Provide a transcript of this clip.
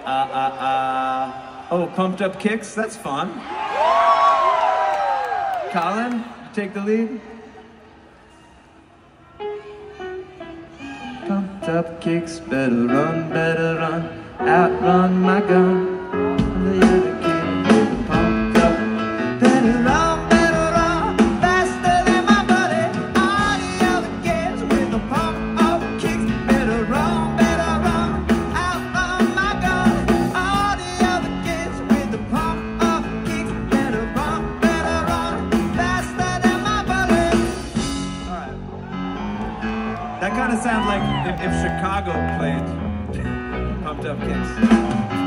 Oh, pumped up kicks? That's fun. Colin, you take the lead. Pumped up kicks, better run, outrun my gun. The other kid with the pumped up, better run, faster than my buddy. All the other kids with the pumped up kicks, better run, outrun my gun. All the other kids with the pumped up kicks, better run, faster than my buddy. All right. That kind of sounds like if Chicago played Pumped Up Kicks.